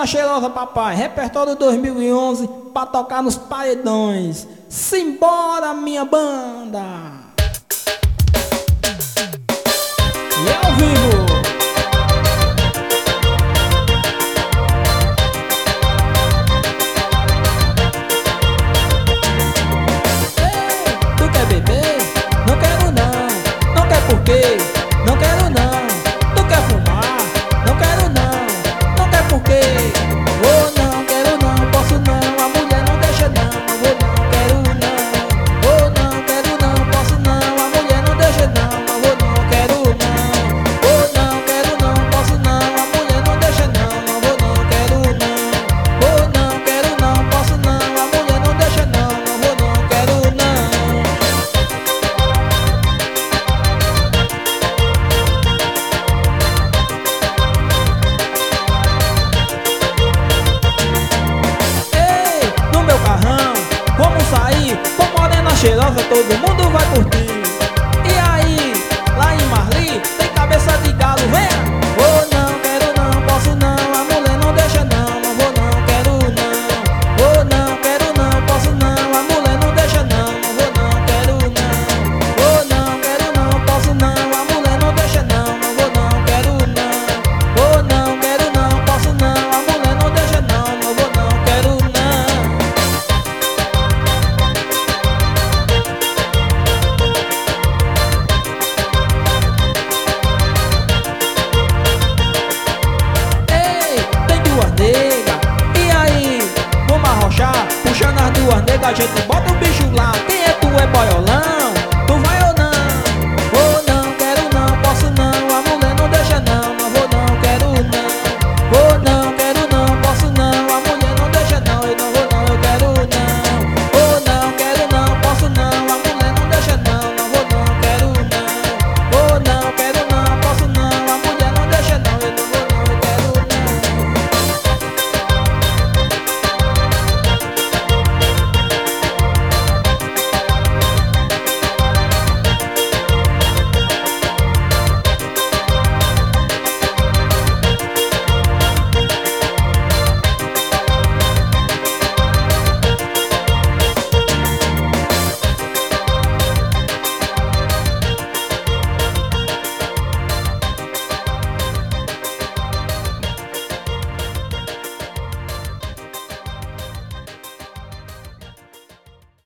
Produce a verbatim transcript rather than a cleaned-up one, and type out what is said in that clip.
Cheirosa, papai, repertório dois mil e onze, pra tocar nos paredões. Simbora, minha banda! E ao vivo! Não quero não, tu quer fumar? Não quero não, não quer por quê? Oh não, quero não, posso não, a mulher não deixa não. Oh não, quero não, oh não, quero não, posso não, a mulher não deixa não. Oh não, quero não, oh não, quero não, posso não, a mulher não deixa não. Oh não, quero não, oh não, quero não, posso não, a mulher não deixa não. Oh não, quero não. Vamos sair, com morena cheirosa, todo mundo vai curtir. E aí, lá em Marli, tem cabeça de galo, venha! Oh não, quero não, posso não, a mulher não deixa não. Oh não, quero não, oh não, quero não, posso não, a mulher não deixa não. Oh não, quero não, oh não, quero não, posso não, a mulher não deixa não. Oh não, quero não, oh não, quero não, posso não, a mulher não deixa não. Oh não, quero não. Puxando as duas negras, a gente bota o bicho lá. Quem é tu? É boiolão?